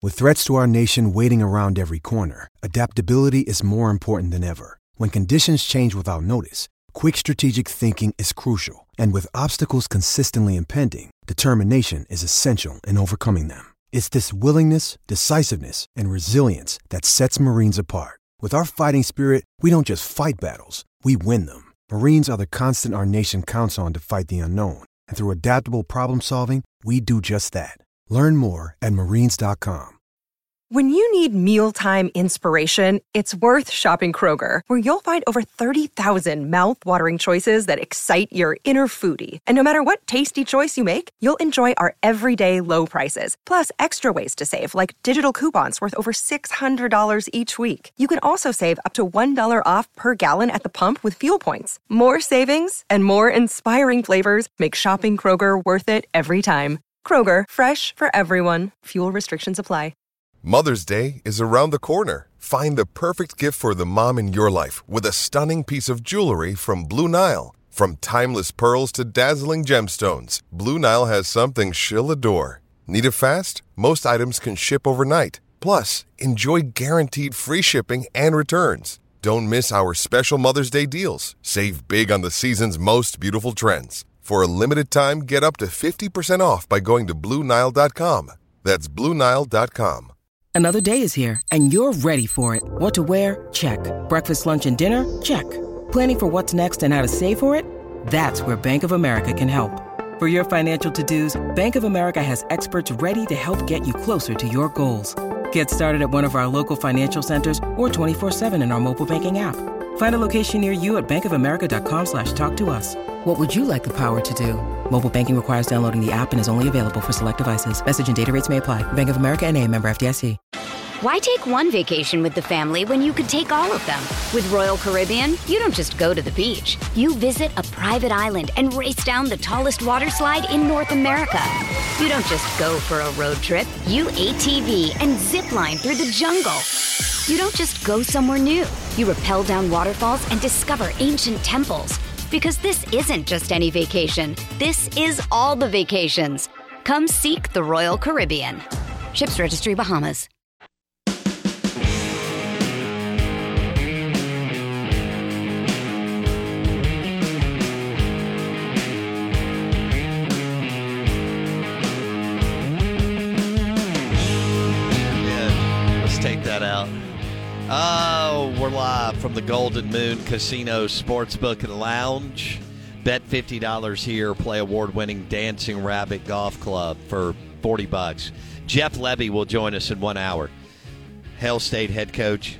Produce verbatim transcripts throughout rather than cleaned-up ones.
With threats to our nation waiting around every corner, adaptability is more important than ever. When conditions change without notice, quick strategic thinking is crucial. And with obstacles consistently impending, determination is essential in overcoming them. It's this willingness, decisiveness, and resilience that sets Marines apart. With our fighting spirit, we don't just fight battles, we win them. Marines are the constant our nation counts on to fight the unknown. And through adaptable problem solving, we do just that. Learn more at marines dot com. When you need mealtime inspiration, it's worth shopping Kroger, where you'll find over thirty thousand mouth-watering choices that excite your inner foodie. And no matter what tasty choice you make, you'll enjoy our everyday low prices, plus extra ways to save, like digital coupons worth over six hundred dollars each week. You can also save up to one dollar off per gallon at the pump with fuel points. More savings and more inspiring flavors make shopping Kroger worth it every time. Kroger, fresh for everyone. Fuel restrictions apply. Mother's Day is around the corner. Find the perfect gift for the mom in your life with a stunning piece of jewelry from Blue Nile. From timeless pearls to dazzling gemstones, Blue Nile has something she'll adore. Need it fast? Most items can ship overnight. Plus, enjoy guaranteed free shipping and returns. Don't miss our special Mother's Day deals. Save big on the season's most beautiful trends. For a limited time, get up to fifty percent off by going to Blue Nile dot com. That's Blue Nile dot com. Another day is here, and you're ready for it. What to wear? Check. Breakfast, lunch, and dinner? Check. Planning for what's next and how to save for it? That's where Bank of America can help. For your financial to-dos, Bank of America has experts ready to help get you closer to your goals. Get started at one of our local financial centers or twenty-four seven in our mobile banking app. Find a location near you at bankofamerica.com slash talk to us. What would you like the power to do? Mobile banking requires downloading the app and is only available for select devices. Message and data rates may apply. Bank of America N A, member F D I C. Why take one vacation with the family when you could take all of them? With Royal Caribbean, you don't just go to the beach. You visit a private island and race down the tallest water slide in North America. You don't just go for a road trip. You A T V and zip line through the jungle. You don't just go somewhere new. You rappel down waterfalls and discover ancient temples. Because this isn't just any vacation. This is all the vacations. Come seek the Royal Caribbean. Ships Registry, Bahamas. Yeah, let's take that out. Oh, we're live from the Golden Moon Casino Sportsbook and Lounge. Bet fifty dollars here. Play award-winning Dancing Rabbit Golf Club for forty bucks. Jeff Lebby will join us in one hour. Hail State head coach.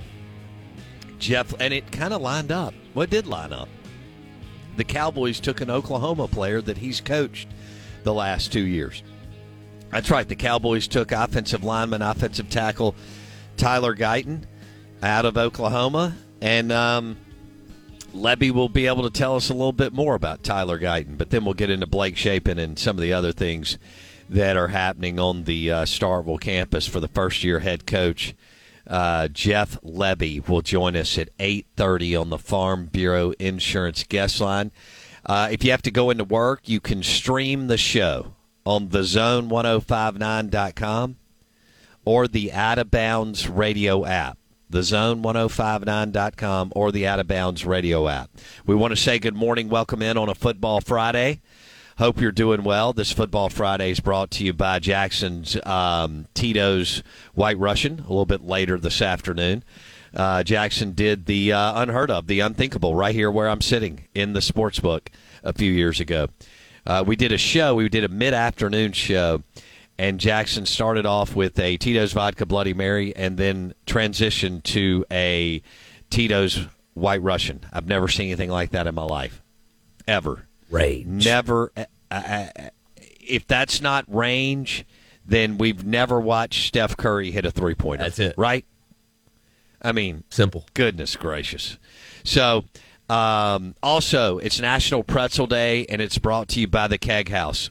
Jeff, and it kind of lined up. Well, it did line up. The Cowboys took an Oklahoma player that he's coached the last two years. That's right. The Cowboys took offensive lineman, offensive tackle Tyler Guyton out of Oklahoma, and um, Lebby will be able to tell us a little bit more about Tyler Guyton, but then we'll get into Blake Shapen and some of the other things that are happening on the uh, Starkville campus for the first-year head coach. Uh, Jeff Lebby will join us at eight thirty on the Farm Bureau Insurance guest line. Uh, if you have to go into work, you can stream the show on the zone ten fifty-nine dot com or the Out of Bounds radio app. the zone ten fifty-nine dot com or the Out of Bounds radio app. We want to say good morning, welcome in on a Football Friday. Hope you're doing well. This Football Friday is brought to you by Jackson's um, Tito's White Russian a little bit later this afternoon. Uh, Jackson did the uh, unheard of, the unthinkable, right here where I'm sitting in the sportsbook a few years ago. Uh, we did a show, we did a mid-afternoon show, and Jackson started off with a Tito's Vodka Bloody Mary and then transitioned to a Tito's White Russian. I've never seen anything like that in my life, ever. Range. Never. Uh, uh, if that's not range, then we've never watched Steph Curry hit a three-pointer. That's it. Right? I mean, simple. Goodness gracious. So, um, also, it's National Pretzel Day, and it's brought to you by the Keg House.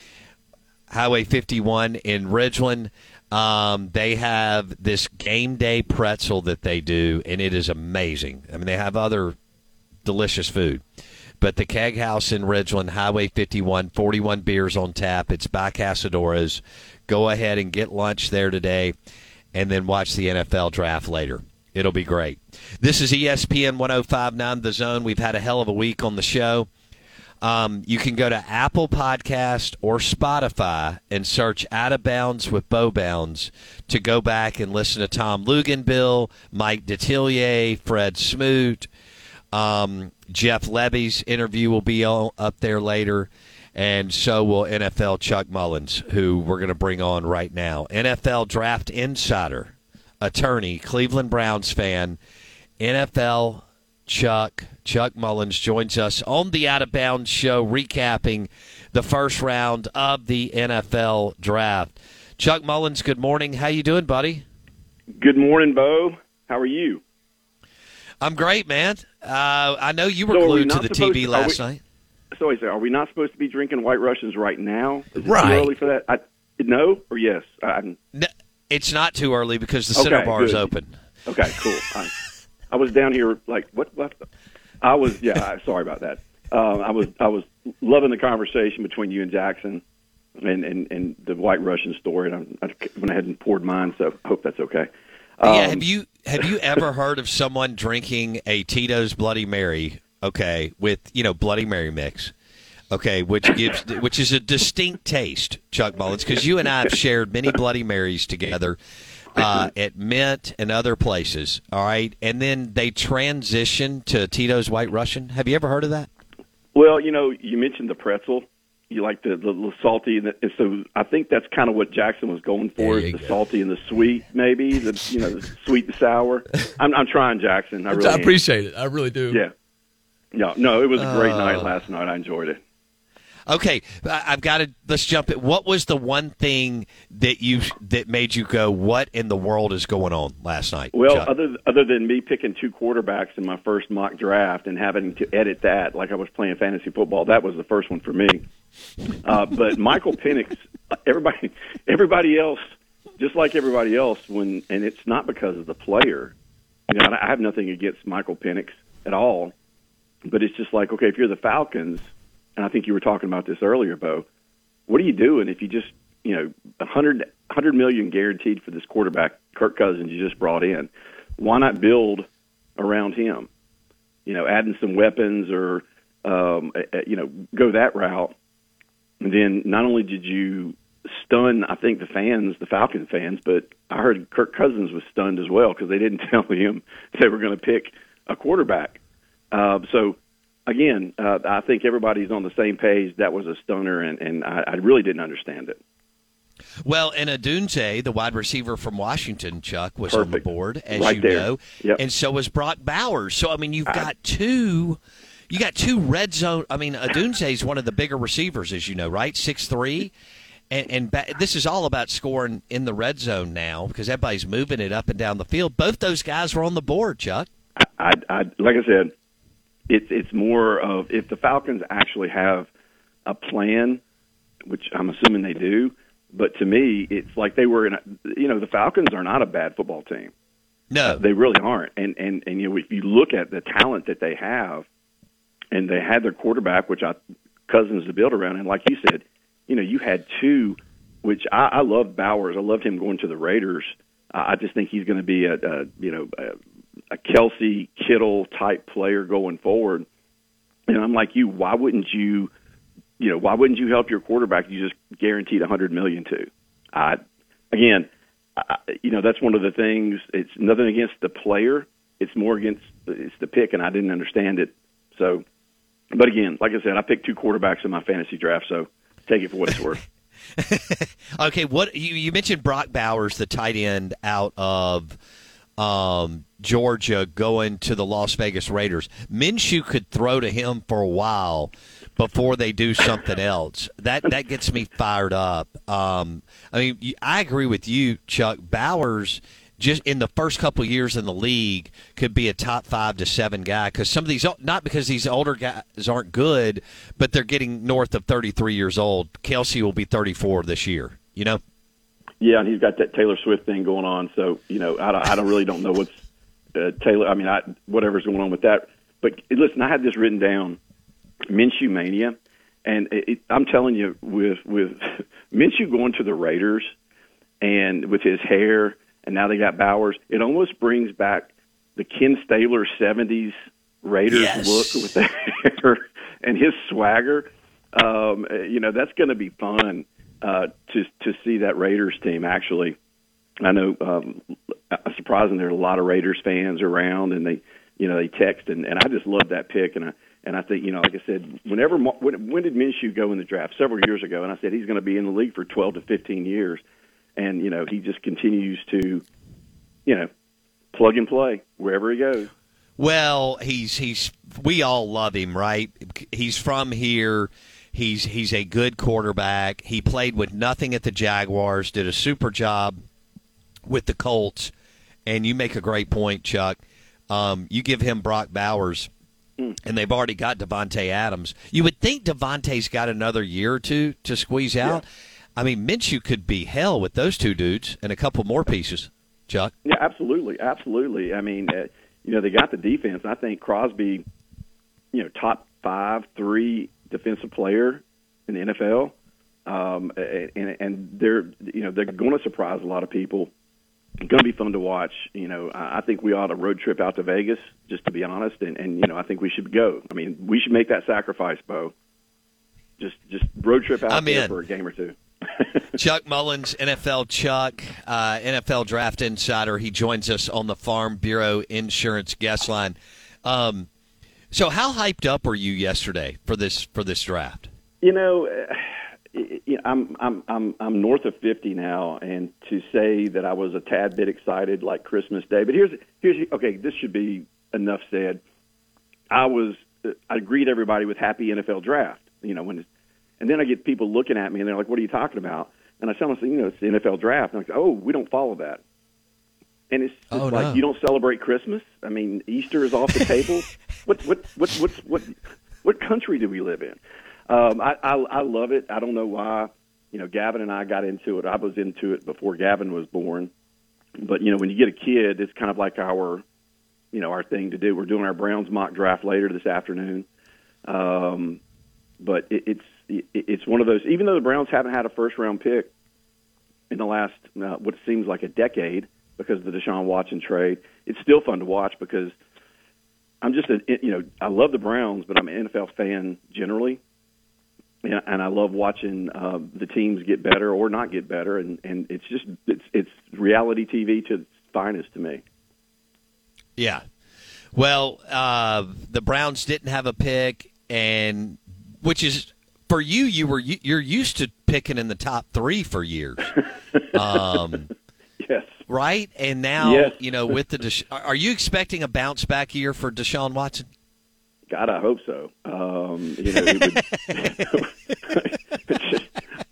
Highway fifty-one in Ridgeland. Um, they have this game day pretzel that they do, and it is amazing. I mean, they have other delicious food. But the Keg House in Ridgeland, Highway fifty-one, forty-one beers on tap. It's by Casadora's. Go ahead and get lunch there today, and then watch the N F L draft later. It'll be great. This is E S P N one oh five point nine The Zone. We've had a hell of a week on the show. Um, you can go to Apple Podcast or Spotify and search Out of Bounds with Bo Bounds to go back and listen to Tom Luganbill, Mike Detillier, Fred Smoot. Um, Jeff Levy's interview will be on, up there later, and so will N F L Chuck Mullins, who we're going to bring on right now. N F L Draft Insider, attorney, Cleveland Browns fan, N F L Chuck, Chuck Mullins joins us on the Out of Bounds show, recapping the first round of the N F L draft. Chuck Mullins, good morning. How you doing, buddy? Good morning, Bo. How are you? I'm great, man. Uh, I know you were so glued to the T V to, last we, night. So, are we not supposed to be drinking White Russians right now? Is it right. too early for that? I, no or yes? I, no, it's not too early because the okay, center bar good. is open. Okay, cool. I, I was down here like, what? what the? I was, yeah, I, sorry about that. Um, I was I was loving the conversation between you and Jackson and, and, and the White Russian story. And I, I went ahead and poured mine, so I hope that's okay. Um, yeah, have you have you ever heard of someone drinking a Tito's Bloody Mary, okay, with, you know, Bloody Mary mix, okay, which gives which is a distinct taste, Chuck Mullins, because you and I have shared many Bloody Marys together. Uh, at Mint and other places, all right? And then they transition to Tito's White Russian. Have you ever heard of that? Well, you know, you mentioned the pretzel. You like the, the little salty. And, the, and so I think that's kind of what Jackson was going for, is the go. salty and the sweet, maybe, the you know, the sweet and sour. I'm, I'm trying, Jackson. I really I appreciate am. it. I really do. Yeah. Yeah. No, it was a great uh, night last night. I enjoyed it. Okay, I've got to let's jump in. What was the one thing that you that made you go, "What in the world is going on?" last night? Well, Chuck? other other than me picking two quarterbacks in my first mock draft and having to edit that like I was playing fantasy football, that was the first one for me. Uh, but Michael Penix, everybody, everybody else, just like everybody else, when and it's not because of the player. You know, I have nothing against Michael Penix at all, but it's just like, okay, if you're the Falcons. And I think you were talking about this earlier, Bo. What are you doing if you just, you know, one hundred, one hundred million guaranteed for this quarterback, Kirk Cousins, you just brought in? Why not build around him? You know, adding some weapons or, um, you know, go that route. And then not only did you stun, I think, the fans, the Falcon fans, but I heard Kirk Cousins was stunned as well because they didn't tell him they were going to pick a quarterback. Uh, so, Again, uh, I think everybody's on the same page. That was a stunner, and, and I, I really didn't understand it. Well, and Odunze, the wide receiver from Washington, Chuck, was Perfect. on the board, as right you there. know, yep. and so was Brock Bowers. So, I mean, you've got two you got two red zone. I mean, Odunze is one of the bigger receivers, as you know, right? six three. And, and ba- this is all about scoring in the red zone now because everybody's moving it up and down the field. Both those guys were on the board, Chuck. I, I, I like I said, It's it's more of if the Falcons actually have a plan, which I'm assuming they do. But to me, it's like they were in. A, you know, the Falcons are not a bad football team. No, uh, they really aren't. And and and you know, if you look at the talent that they have, and they had their quarterback, which I Cousins to build around, and like you said, you know, you had two, which I, I love Bowers. I loved him going to the Raiders. Uh, I just think he's going to be a, a you know. A, a Kelsey Kittle type player going forward. And I'm like you, why wouldn't you, you know, why wouldn't you help your quarterback you just guaranteed one hundred million dollars to? I, again, I, you know, that's one of the things. It's nothing against the player. It's more against it's the pick, and I didn't understand it. So, but again, like I said, I picked two quarterbacks in my fantasy draft, so take it for what it's worth. Okay, what you, you mentioned Brock Bowers, the tight end out of Um, Georgia, going to the Las Vegas Raiders. Minshew could throw to him for a while before they do something else. That that gets me fired up. Um, I mean, I agree with you, Chuck. Bowers, just in the first couple of years in the league, could be a top five to seven guy because some of these, not because these older guys aren't good, but they're getting north of thirty-three years old. Kelsey will be thirty-four this year, you know? Yeah, and he's got that Taylor Swift thing going on. So, you know, I don't, I don't really don't know what's uh, Taylor. I mean, I, whatever's going on with that. But listen, I had this written down Minshew mania. And it, it, I'm telling you, with with Minshew going to the Raiders and with his hair, and now they got Bowers, it almost brings back the Ken Stabler seventies Raiders yes. look with the hair and his swagger. Um, you know, that's going to be fun uh, to to see that Raiders team. Actually, I know um, I'm surprised there are a lot of Raiders fans around, and they, you know, they text, and, and I just love that pick. And I and I think, you know, like I said, whenever when, when did Minshew go in the draft? Several years ago, and I said he's going to be in the league for twelve to fifteen years, and you know, he just continues to, you know, plug and play wherever he goes. Well, he's he's we all love him, right? He's from here. He's he's a good quarterback. He played with nothing at the Jaguars, did a super job with the Colts, and you make a great point, Chuck. Um, you give him Brock Bowers, mm. and they've already got Devontae Adams. You would think Devontae's got another year or two to squeeze out. Yeah. I mean, Minshew could be hell with those two dudes and a couple more pieces, Chuck. Yeah, absolutely, absolutely. I mean, uh, you know, they got the defense. I think Crosby, you know, top five, three defensive player in the N F L, um, and, and they're, you know, they're going to surprise a lot of people. It's going to be fun to watch. You know, I think we ought to road trip out to Vegas, just to be honest, and, and you know, I think we should go. I mean, we should make that sacrifice, Bo. Just, just road trip out I'm there in. for a game or two. Chuck Mullins, N F L Chuck, uh, N F L Draft Insider. He joins us on the Farm Bureau Insurance guest line. Um, so, how hyped up were you yesterday for this for this draft? You know, uh, I'm I'm I'm I'm north of fifty now, and to say that I was a tad bit excited like Christmas Day. But here's here's okay. This should be enough said. I was I greet everybody with happy N F L Draft. You know when. It's, And then I get people looking at me, and they're like, what are you talking about? And I tell them, you know, it's the N F L Draft. And I'm like, oh, we don't follow that. And it's just oh, like, no. you don't celebrate Christmas? I mean, Easter is off the table? what, what, what, what, what, what country do we live in? Um, I, I, I love it. I don't know why. You know, Gavin and I got into it. I was into it before Gavin was born. But, you know, when you get a kid, it's kind of like our, you know, our thing to do. We're doing our Browns mock draft later this afternoon. Um, but it, it's, it's one of those, even though the Browns haven't had a first-round pick in the last, uh, what seems like a decade because of the Deshaun Watson trade, it's still fun to watch because I'm just, a, you know, I love the Browns, but I'm an N F L fan generally, and, and I love watching uh, the teams get better or not get better, and, and it's just, it's, it's reality T V to its finest to me. Yeah. Well, uh, the Browns didn't have a pick, and which is – for you, you were you're used to picking in the top three for years, um, yes, right? And now, yes. you know, with the Desha- are you expecting a bounce back year for Deshaun Watson? God, I hope so. Um, you know, it would, just,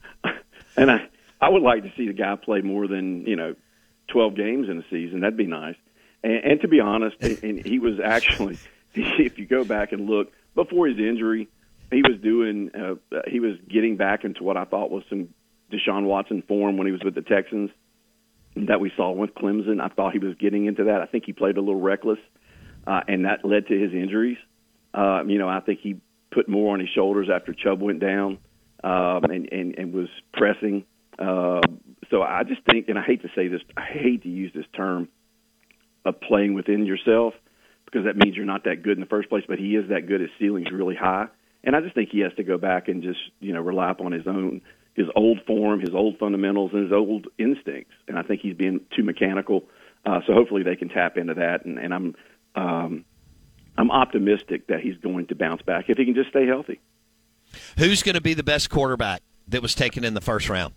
and I I would like to see the guy play more than you know twelve games in a season. That'd be nice. And, and to be honest, and he was actually, if you go back and look before his injury. He was doing. Uh, he was getting back into what I thought was some Deshaun Watson form when he was with the Texans that we saw with Clemson. I thought he was getting into that. I think he played a little reckless, uh, and that led to his injuries. Uh, you know, I think he put more on his shoulders after Chubb went down um, and, and, and was pressing. Uh, so I just think, and I hate to say this, I hate to use this term of playing within yourself because that means you're not that good in the first place. But he is that good. His ceiling's really high. And I just think he has to go back and just, you know, rely upon his own, his old form, his old fundamentals, and his old instincts. And I think he's being too mechanical. Uh, so hopefully they can tap into that. And, and I'm, um, I'm optimistic that he's going to bounce back if he can just stay healthy. Who's going to be the best quarterback that was taken in the first round?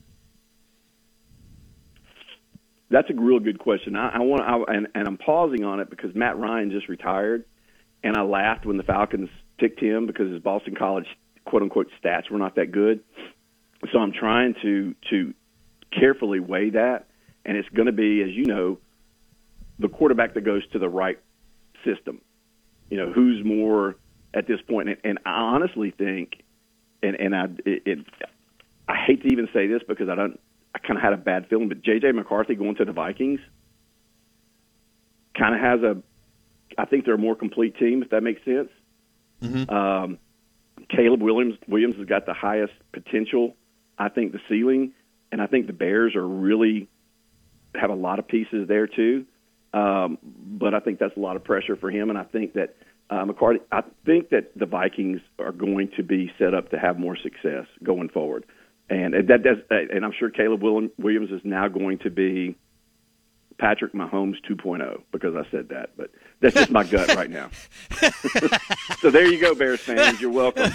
That's a real good question. I, I want, I, and, and I'm pausing on it because Matt Ryan just retired, and I laughed when the Falcons picked him because his Boston College quote-unquote stats were not that good. So I'm trying to to carefully weigh that, and it's going to be, as you know, the quarterback that goes to the right system. You know, who's more at this point. And, and I honestly think, and, and I it, it, I hate to even say this because I don't, I kind of had a bad feeling, but J J McCarthy going to the Vikings kind of has a, I think they're a more complete team, if that makes sense. Mm-hmm. Um, Caleb Williams Williams has got the highest potential. I think the ceiling, and I think the Bears are really have a lot of pieces there too. Um, but I think that's a lot of pressure for him, and I think that uh, McCarthy. I think that the Vikings are going to be set up to have more success going forward, and that does. And I'm sure Caleb Williams is now going to be Patrick Mahomes two point oh because I said that, but that's just my gut right now. So there you go, Bears fans. You're welcome.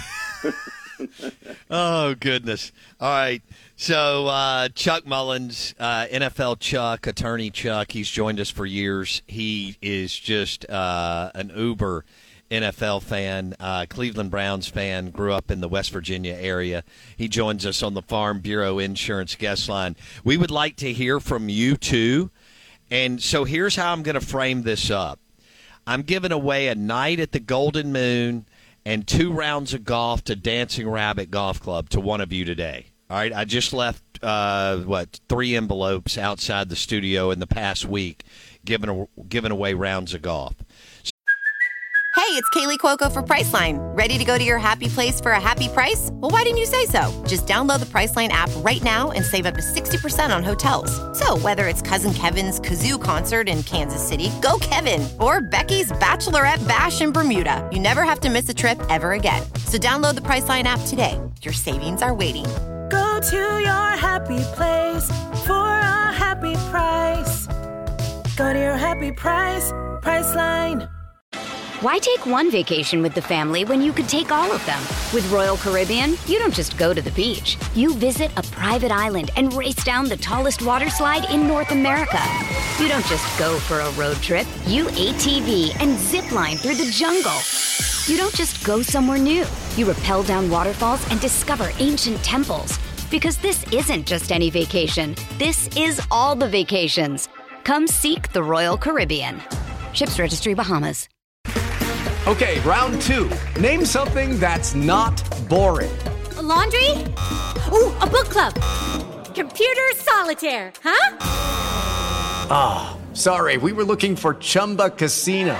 Oh, goodness. All right. So uh, Chuck Mullins, uh, N F L Chuck, attorney Chuck, he's joined us for years. He is just uh, an uber N F L fan, uh, Cleveland Browns fan, grew up in the West Virginia area. He joins us on the Farm Bureau Insurance guest line. We would like to hear from you, too. And so here's how I'm going to frame this up. I'm giving away a night at the Golden Moon and two rounds of golf to Dancing Rabbit Golf Club to one of you today. All right, I just left, uh, what, three envelopes outside the studio in the past week giving, a, giving away rounds of golf. Hey, it's Kaylee Cuoco for Priceline. Ready to go to your happy place for a happy price? Well, why didn't you say so? Just download the Priceline app right now and save up to sixty percent on hotels. So whether it's Cousin Kevin's Kazoo Concert in Kansas City, go Kevin, or Becky's Bachelorette Bash in Bermuda, you never have to miss a trip ever again. So download the Priceline app today. Your savings are waiting. Go to your happy place for a happy price. Go to your happy price, Priceline. Why take one vacation with the family when you could take all of them? With Royal Caribbean, you don't just go to the beach. You visit a private island and race down the tallest water slide in North America. You don't just go for a road trip. You A T V and zip line through the jungle. You don't just go somewhere new. You rappel down waterfalls and discover ancient temples. Because this isn't just any vacation. This is all the vacations. Come seek the Royal Caribbean. Ships Registry, Bahamas. Okay, round two. Name something that's not boring. A laundry? Ooh, a book club. Computer solitaire, huh? Ah, oh, sorry, we were looking for Chumba Casino.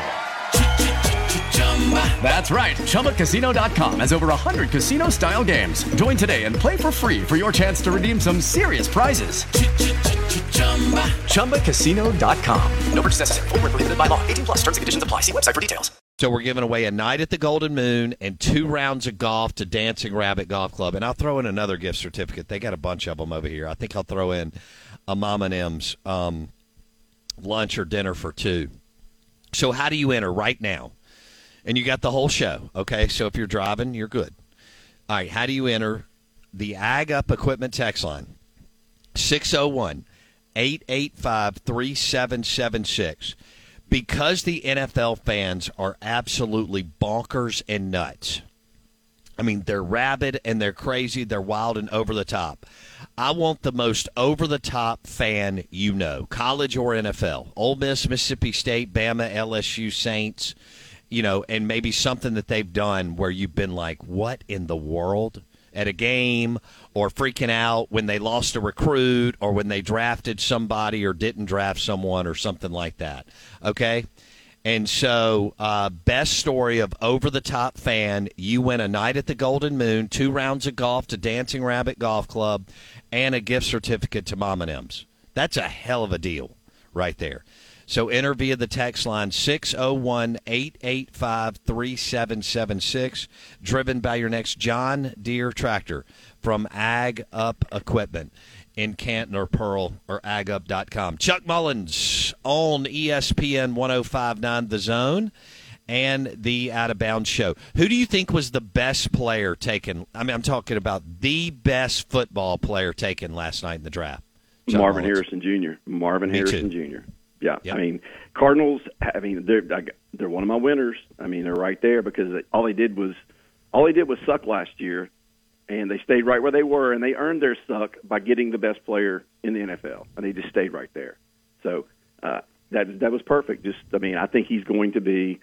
That's right, Chumba Casino dot com has over one hundred casino-style games. Join today and play for free for your chance to redeem some serious prizes. Chumba Casino dot com. No purchase necessary. Void where prohibited by law. eighteen plus. Terms and conditions apply. See website for details. So we're giving away a night at the Golden Moon and two rounds of golf to Dancing Rabbit Golf Club. And I'll throw in another gift certificate. They got a bunch of them over here. I think I'll throw in a Mom and M's um, lunch or dinner for two. So how do you enter right now? And you got the whole show, okay? So if you're driving, you're good. All right, how do you enter? The Ag Up Equipment text line, six oh one, eight eight five, three seven seven six. Because the N F L fans are absolutely bonkers and nuts. I mean, they're rabid and they're crazy. They're wild and over the top. I want the most over-the-top fan you know, college or N F L. Ole Miss, Mississippi State, Bama, L S U, Saints, you know, and maybe something that they've done where you've been like, what in the world? At a game, or freaking out when they lost a recruit, or when they drafted somebody or didn't draft someone or something like that. Okay? And so, uh, best story of over-the-top fan, you win a night at the Golden Moon, two rounds of golf to Dancing Rabbit Golf Club, and a gift certificate to Mom and M's. That's a hell of a deal right there. So enter via the text line six oh one, eight eight five, three seven seven six, driven by your next John Deere tractor from Ag Up Equipment in Canton or Pearl or ag up dot com. Chuck Mullins on E S P N ten fifty-nine The Zone and the Out of Bounds Show. Who do you think was the best player taken? I mean, I'm talking about the best football player taken last night in the draft. Chuck Marvin Mullins. Harrison Junior Marvin Me Harrison too. Junior Yeah, Yep. I mean, Cardinals. I mean, they're they're one of my winners. I mean, they're right there because they, all they did was all they did was suck last year, and they stayed right where they were, and they earned their suck by getting the best player in the N F L, and they just stayed right there. So uh, that that was perfect. Just, I mean, I think he's going to be.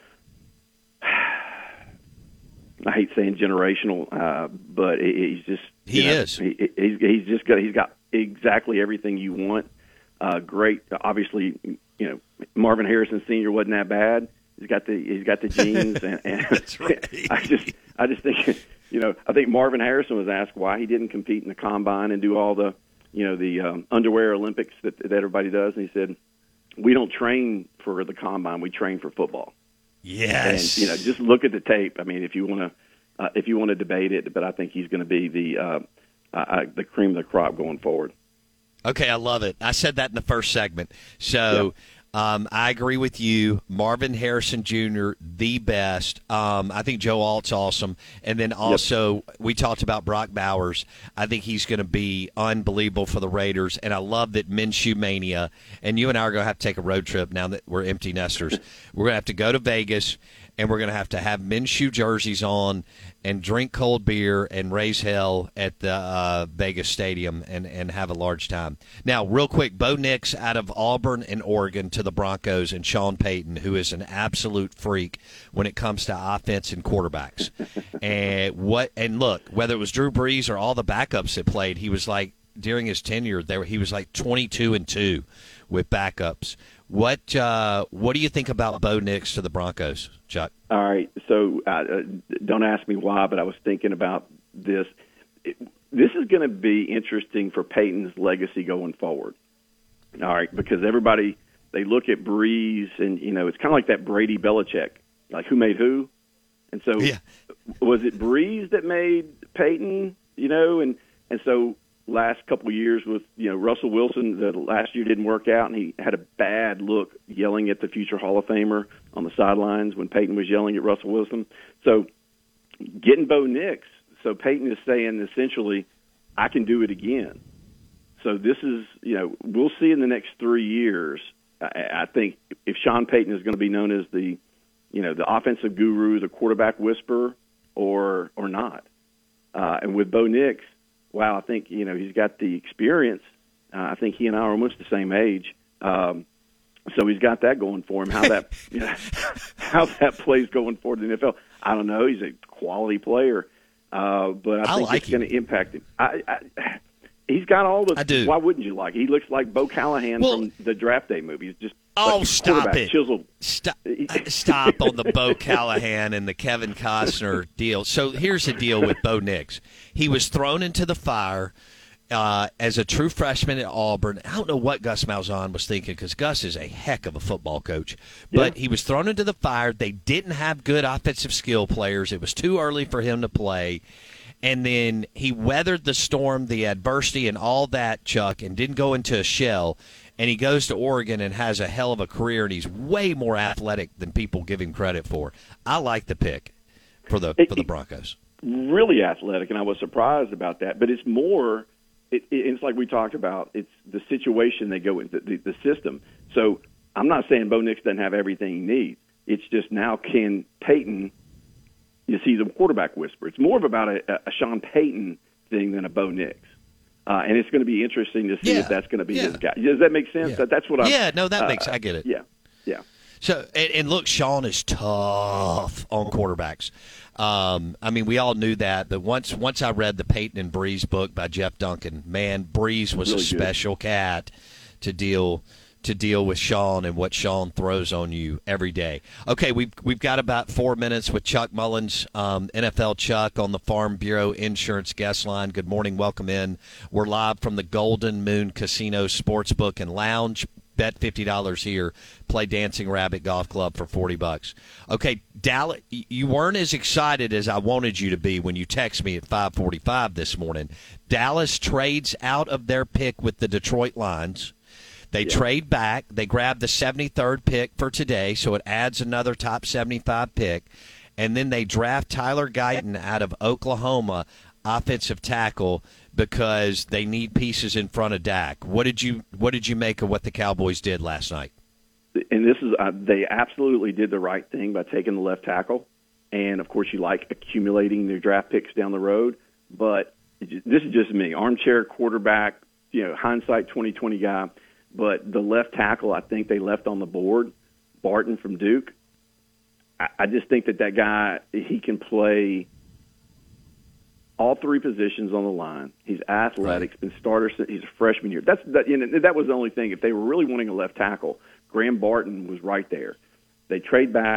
I hate saying generational, uh, but he's just He you know, is. He, he's he's just got he's got exactly everything you want. Uh, great, obviously, you know, Marvin Harrison Senior wasn't that bad. He's got the he's got the genes, and, and That's right. I just I just think, you know, I think Marvin Harrison was asked why he didn't compete in the combine and do all the, you know, the um, underwear Olympics that, that everybody does. And he said, we don't train for the combine. We train for football. Yes. And, you know, just look at the tape. I mean, if you want to, uh, if you want to debate it, but I think he's going to be the, uh, uh, the cream of the crop going forward. Okay, I love it. I said that in the first segment. So yep. um, I agree with you. Marvin Harrison Junior, the best. Um, I think Joe Alt's awesome. And then also yep. we talked about Brock Bowers. I think he's going to be unbelievable for the Raiders. And I love that Minshew Mania. And you and I are going to have to take a road trip now that we're empty nesters. We're going to have to go to Vegas, and we're going to have to have Minshew jerseys on and drink cold beer and raise hell at the uh, Vegas Stadium and, and have a large time. Now, real quick, Bo Nix out of Auburn and Oregon to the Broncos, and Sean Payton, who is an absolute freak when it comes to offense and quarterbacks. and what and look, whether it was Drew Brees or all the backups that played, he was like, during his tenure there, he was like twenty-two and two with backups. What uh, what do you think about Bo Nix to the Broncos, Chuck? All right, so uh, don't ask me why, but I was thinking about this. It, this is going to be interesting for Peyton's legacy going forward. All right, because everybody, they look at Breeze, and, you know, it's kind of like that Brady Belichick, like who made who? And so yeah. was it Breeze that made Peyton, you know, and, and so last couple of years with, you know, Russell Wilson, the last year didn't work out, and he had a bad look yelling at the future Hall of Famer on the sidelines when Peyton was yelling at Russell Wilson. So getting Bo Nix, so Peyton is saying essentially, I can do it again. So this is, you know, we'll see in the next three years. I, I think if Sean Payton is going to be known as the, you know, the offensive guru, the quarterback whisperer, or or not. Uh, and with Bo Nix, wow, I think, you know, he's got the experience. Uh, I think he and I are almost the same age. Um, so he's got that going for him. How that you know, how that plays going forward in the N F L, I don't know. He's a quality player, uh, but I, I think like it's going to impact him. I, I, he's got all the. I do. Why wouldn't you like? He looks like Bo Callahan well, from the Draft Day movie. He's just oh, like stop it! Chiseled. Stop, stop on the Bo Callahan and the Kevin Costner deal. So here's the deal with Bo Nix. He was thrown into the fire uh, as a true freshman at Auburn. I don't know what Gus Malzahn was thinking, because Gus is a heck of a football coach. But yeah. he was thrown into the fire. They didn't have good offensive skill players. It was too early for him to play. And then he weathered the storm, the adversity, and all that, Chuck, and didn't go into a shell. And he goes to Oregon and has a hell of a career, and he's way more athletic than people give him credit for. I like the pick for the for the Broncos. Really athletic, and I was surprised about that. But it's more, it, it's like we talked about, it's the situation they go in, the, the, the system. So I'm not saying Bo Nix doesn't have everything he needs. It's just now can Peyton, you see the quarterback whisper. It's more of about a, a Sean Payton thing than a Bo Nix. Uh, and it's going to be interesting to see yeah. if that's going to be yeah. his guy. Does that make sense? Yeah. That, that's what I. Yeah, no, that uh, makes. I get it. Yeah, yeah. So and, and look, Sean is tough on quarterbacks. Um, I mean, we all knew that, but once once I read the Peyton and Breeze book by Jeff Duncan, man, Breeze was really a special good. cat to deal. to deal with Sean and what Sean throws on you every day. Okay, we've, we've got about four minutes with Chuck Mullins, um, N F L Chuck on the Farm Bureau Insurance Guest Line. Good morning. Welcome in. We're live from the Golden Moon Casino Sportsbook and Lounge. Bet fifty dollars here. Play Dancing Rabbit Golf Club for forty bucks. Okay, Dallas, you weren't as excited as I wanted you to be when you text me at five forty-five this morning. Dallas trades out of their pick with the Detroit Lions. They yeah. trade back. They grab the seventy-third pick for today, so it adds another top seventy-five pick. And then they draft Tyler Guyton out of Oklahoma, offensive tackle, because they need pieces in front of Dak. What did you What did you make of what the Cowboys did last night? And this is uh, they absolutely did the right thing by taking the left tackle. And of course, you like accumulating their draft picks down the road. But this is just me, armchair quarterback, you know, hindsight twenty twenty guy. But the left tackle, I think they left on the board, Barton from Duke. I, I just think that that guy, he can play all three positions on the line. He's athletic. Right. Been starter since he's a freshman year. That's that. You know, that was the only thing. If they were really wanting a left tackle, Graham Barton was right there. They trade back.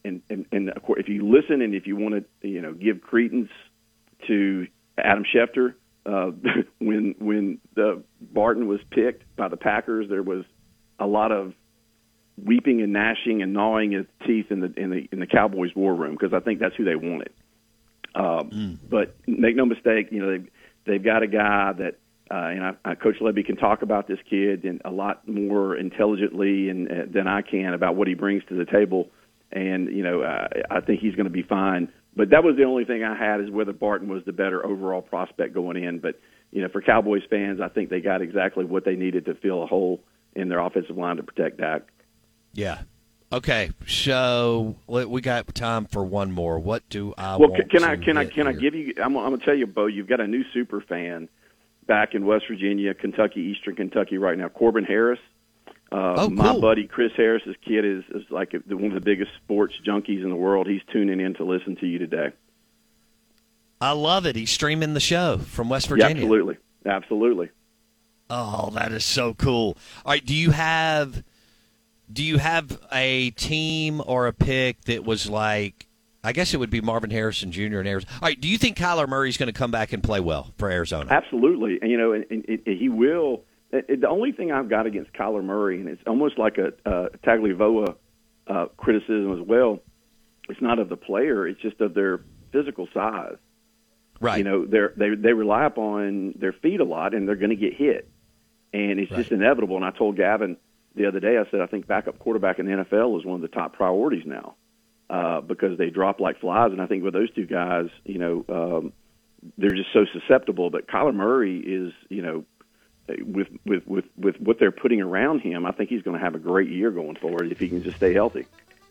and, and, and of course, if you listen and if you want to, you know, give credence to Adam Schefter, uh, when when the Barton was picked by the Packers, there was a lot of weeping and gnashing and gnawing his teeth in the in the in the Cowboys war room, because I think that's who they wanted. Um, mm. But make no mistake, you know they've they've got a guy that, uh, and I, I, Coach Lebby can talk about this kid and a lot more intelligently and uh, than I can about what he brings to the table, and you know uh, I think he's going to be fine. But that was the only thing I had, is whether Barton was the better overall prospect going in. But you know, for Cowboys fans, I think they got exactly what they needed to fill a hole in their offensive line to protect Dak. Yeah. Okay. So we got time for one more. What do I well, want can to I can I can here? I give you? I'm, I'm going to tell you, Bo. You've got a new super fan back in West Virginia, Kentucky, Eastern Kentucky right now. Corbin Harris. Uh, oh, cool. My buddy Chris Harris's kid is, is like one of the biggest sports junkies in the world. He's tuning in to listen to you today. I love it. He's streaming the show from West Yeah, Virginia. absolutely, absolutely. Oh, that is so cool. All right, do you have do you have a team or a pick that was like, I guess it would be Marvin Harrison Junior in Arizona. All right, do you think Kyler Murray's going to come back and play well for Arizona? Absolutely, and you know, and, and, and he will. It, the only thing I've got against Kyler Murray, and it's almost like a, a Tagliavoa uh, criticism as well, it's not of the player, it's just of their physical size. Right. You know, they they they rely upon their feet a lot, and they're going to get hit, and it's right. just inevitable. And I told Gavin the other day, I said I think backup quarterback in the N F L is one of the top priorities now, uh, because they drop like flies. And I think with those two guys, you know, um, they're just so susceptible. But Kyler Murray is, you know, with with with with what they're putting around him, I think he's going to have a great year going forward if he can just stay healthy.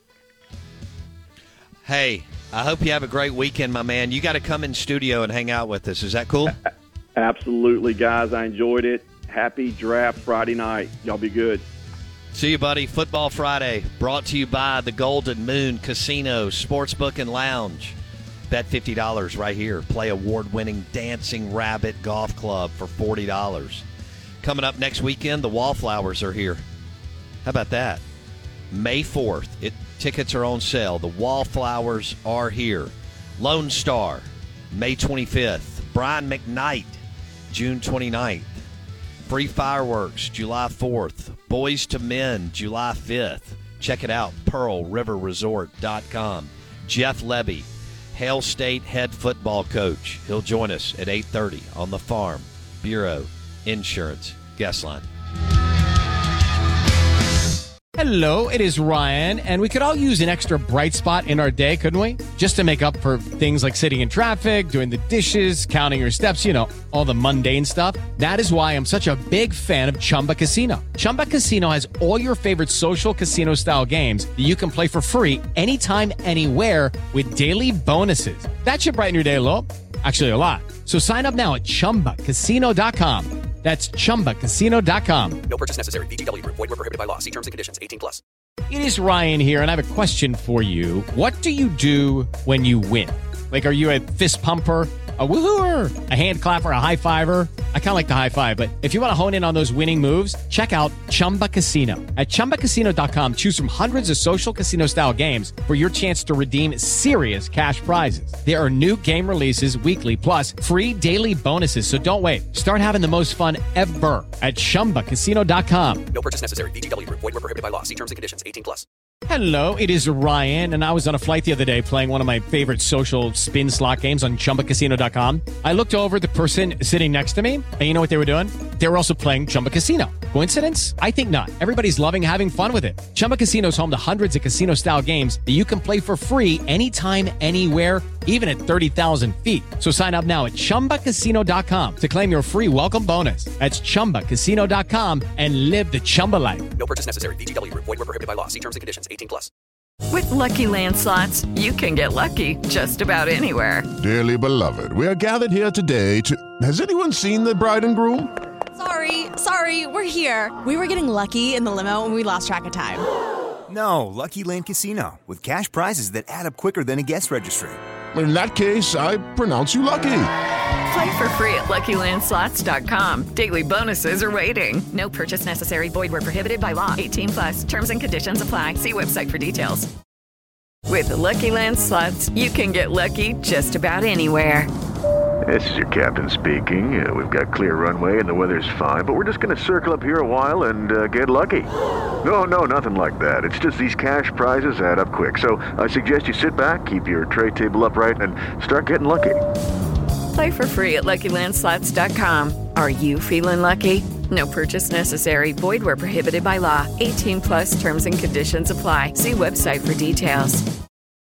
Hey, I hope you have a great weekend, my man. You got to come in studio and hang out with us. Is that cool? Absolutely, guys. I enjoyed it. Happy Draft Friday night. Y'all be good. See you, buddy. Football Friday, brought to you by the Golden Moon Casino, Sportsbook and Lounge. Bet fifty dollars right here. Play award-winning Dancing Rabbit Golf Club for forty dollars. Coming up next weekend, the Wallflowers are here. How about that? May fourth. It, tickets are on sale. The Wallflowers are here. Lone Star, May twenty-fifth. Brian McKnight, June twenty-ninth. Free Fireworks, July fourth. Boys to Men, July fifth. Check it out, pearl river resort dot com. Jeff Lebby, Hail State head football coach. He'll join us at eight thirty on the Farm Bureau Insurance Guest Line. Hello, it is Ryan, and we could all use an extra bright spot in our day, couldn't we? Just to make up for things like sitting in traffic, doing the dishes, counting your steps, you know, all the mundane stuff. That is why I'm such a big fan of Chumba Casino. Chumba Casino has all your favorite social casino-style games that you can play for free anytime, anywhere with daily bonuses. That should brighten your day a little. Actually, a lot. So sign up now at chumba casino dot com. That's chumba casino dot com. No purchase necessary. V G W Group. Void where prohibited by law. See terms and conditions. eighteen plus. It is Ryan here, and I have a question for you. What do you do when you win? Like, are you a fist pumper, a woohooer, a hand clapper, a high fiver? I kind of like the high five, but if you want to hone in on those winning moves, check out Chumba Casino. At chumba casino dot com, choose from hundreds of social casino-style games for your chance to redeem serious cash prizes. There are new game releases weekly, plus free daily bonuses, so don't wait. Start having the most fun ever at chumba casino dot com. No purchase necessary. V G W Group. Void where prohibited by law. See terms and conditions. eighteen plus. Hello, it is Ryan, and I was on a flight the other day playing one of my favorite social spin slot games on chumba casino dot com. I looked over at the person sitting next to me, and you know what they were doing? They were also playing Chumba Casino. Coincidence? I think not. Everybody's loving having fun with it. Chumba Casino is home to hundreds of casino-style games that you can play for free anytime, anywhere, even at thirty thousand feet. So sign up now at chumba casino dot com to claim your free welcome bonus. That's chumba casino dot com and live the Chumba life. No purchase necessary. V G W Group. Void where prohibited by law. See terms and conditions. eighteen plus. With Lucky Land Slots, you can get lucky just about anywhere. Dearly beloved, we are gathered here today to... Has anyone seen the bride and groom? Sorry, sorry, we're here. We were getting lucky in the limo and we lost track of time. No, Lucky Land Casino, with cash prizes that add up quicker than a guest registry. In that case, I pronounce you lucky. Play for free at lucky land slots dot com. Daily bonuses are waiting. No purchase necessary. Void where prohibited by law. eighteen plus. Terms and conditions apply. See website for details. With the Lucky Land Slots, you can get lucky just about anywhere. This is your captain speaking. Uh, we've got clear runway and the weather's fine, but we're just going to circle up here a while and uh, get lucky. No, no, nothing like that. It's just these cash prizes add up quick. So I suggest you sit back, keep your tray table upright, and start getting lucky. Play for free at Lucky Land Slots dot com. Are you feeling lucky? No purchase necessary. Void where prohibited by law. eighteen plus terms and conditions apply. See website for details.